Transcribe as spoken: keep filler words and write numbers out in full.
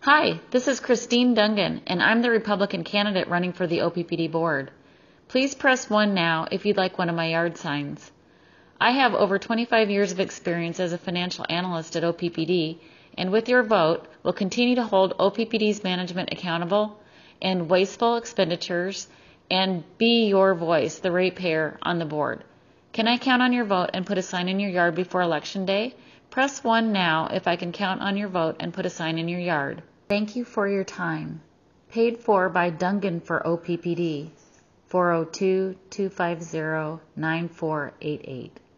Hi, this is Christine Dungan, and I'm the Republican candidate running for the O P P D board. Please press one now if you'd like one of my yard signs. I have over twenty-five years of experience as a financial analyst at O P P D, and with your vote, will continue to hold O P P D's management accountable and wasteful expenditures and be your voice, the ratepayer, on the board. Can I count on your vote and put a sign in your yard before Election Day? Press one now if I can count on your vote and put a sign in your yard. Thank you for your time. Paid for by Dungan for O P P D, four oh two, two five zero, nine four eight eight.